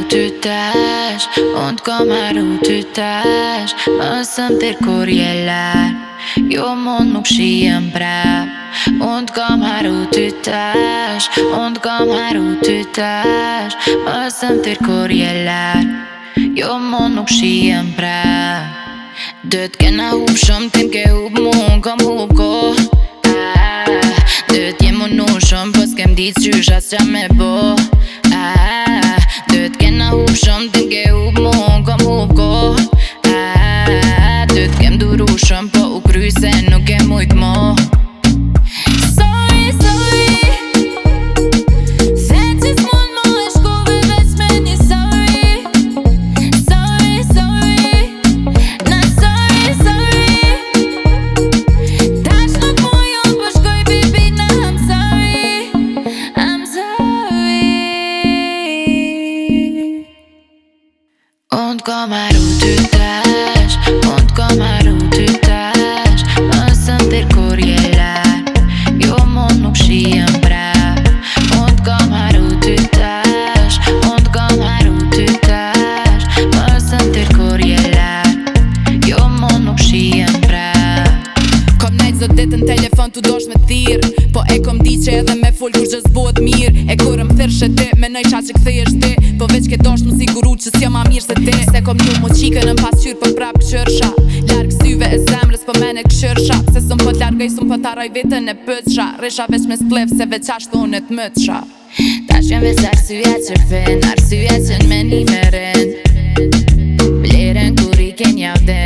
ty tash, unë t'kom haru ty tash. Mësëm tir kur je larg, jo mund nuk shijem prap. Unë t'kom haru ty tash, unë t'kom haru ty tash. Mësëm tir kur je larg, jo mund nuk shijem prap. Dët kena hup shumë, tim ke hup mu, unë kom hup ko. Dët jem unu shumë, po s'kem dit qysh as qa me bo. Dët kena hup shumë, tim ke hup mu, unë kom hup ko. Dët kem duru shumë, po u kry se nuk e mujt mo. Sorry, sorry, se qis mund mo e shkove veç me një sorry. Sorry, sorry, na sorry, sorry. Tash nuk mu jo po shkoj baby na I'm sorry, I'm sorry. Unë t'kom haru ty tash, unë t'kom haru ty tash. Mësëm tir kur je larg, jo mund nuk shijem prap. Unë t'kom haru ty tash, unë t'kom haru ty tash. Mësëm tir kur je larg, jo mund nuk shijem prap. Kom nejt zot dit në telefon tu dosh me thirr, po e kom di që edhe me full kur gjë s'bohet mirë. E kur m'thirsh e ti, menoj qa që kthejesh ti, po veç ke dosh mu siguru që s'jo ma mirë se ti. Se kom nju mu qikën në pasqyr po prap këqyrsha, larg syve e zemrës po mene këshyrsha. Se s'un po t'largoj s'un po t'arroj vetën e pëtsha, resha veç me splev se veç ashtu unë t'mëtsha. Tash jem veç arsye që vjen, arsye që n'menime rin. Vlerën kur i ken javden.